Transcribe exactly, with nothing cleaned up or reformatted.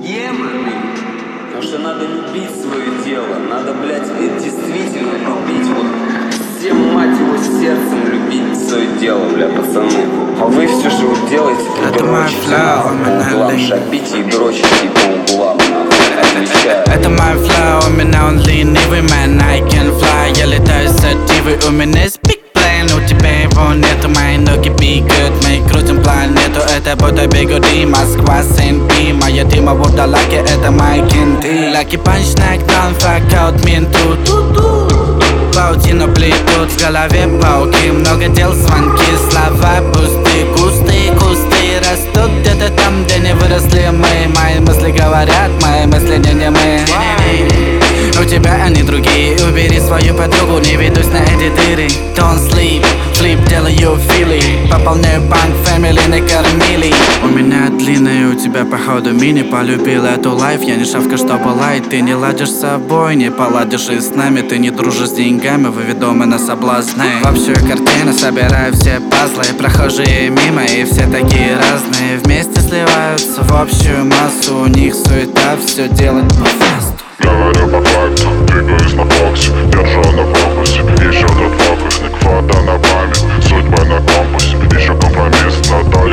Потому что надо любить свое дело. Надо, блядь, действительно любить. Вот всем, мать его, сердцем любить свое дело, бля, пацаны. А вы все же вот делаете, дрочите нахуй по углам, шапите и дрочите по углам, нахуй, отвечаю. Это мой флоу, у меня он ленивый, man, I can fly. Я летаю с активой, у меня есть big plan. У тебя его нету, мои ноги бегают, мы крутим планету. Это будто бигуди, Москва, Сент-Пи. Моя тима вурдалаки, это мои кенты. Лаки панч, нокдаун, факаут, менту. Паутину плетут, в голове пауки. Много дел, звонки, слова пустые. Кусты, кусты растут где-то там, где не выросли мы. Мои мысли говорят, мои мысли не немые. У тебя они другие, убери свою подругу, не ведусь на эти дыры. Don't sleep, flip, делаю фили. Пополняю банк, family накормили. У меня длинная, у тебя походу мини. Полюбил эту лайф, я не шавка, чтобы лайт. Ты не ладишь с собой, не поладишь и с нами. Ты не дружишь с деньгами, вы ведомы на соблазны. В общую картину собираю все пазлы. Прохожие мимо и все такие разные. Вместе сливаются в общую массу. У них суета, все делать по фасту. Говорю по факту, двигаюсь на боксе, держу на фокусе. Еще тот фокусник, фото на память, судьба на компасе. Еще компромисс, но только